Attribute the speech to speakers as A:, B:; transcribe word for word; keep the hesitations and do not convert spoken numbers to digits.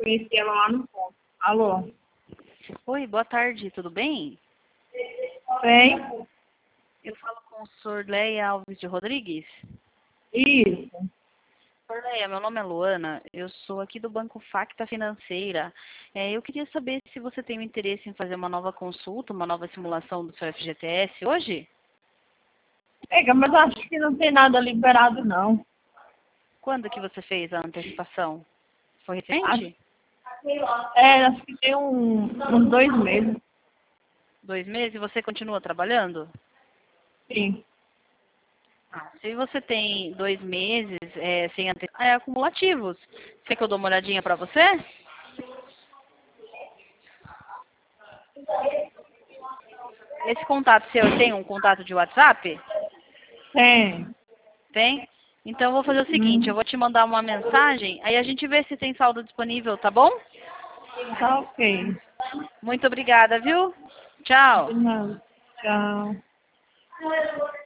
A: conheci ela lá no ponto. Alô?
B: Oi, boa tarde, tudo bem?
A: Bem?
B: Eu falo com o senhor Leia Alves de Rodrigues.
A: Isso.
B: senhor Leia, meu nome é Luana, eu sou aqui do Banco Facta Financeira. É, eu queria saber se você tem um interesse em fazer uma nova consulta, uma nova simulação do seu F G T S hoje?
A: Pega, mas acho que não tem nada liberado, não.
B: Quando que você fez a antecipação? Foi
A: Acho,
B: recente?
A: é, acho que tem um, uns dois meses.
B: Dois meses? E você continua trabalhando?
A: Sim.
B: Ah, se você tem dois meses é, sem antecipação, é acumulativos. Quer que eu dou uma olhadinha para você? Esse contato seu tem um contato de WhatsApp?
A: Tem.
B: Tem? Então eu vou fazer o seguinte, eu
A: Hum,
B: vou te mandar uma mensagem, aí a gente vê se tem saldo disponível, tá bom?
A: tá ok.
B: Muito obrigada, viu? Tchau.
A: De nada. Tchau.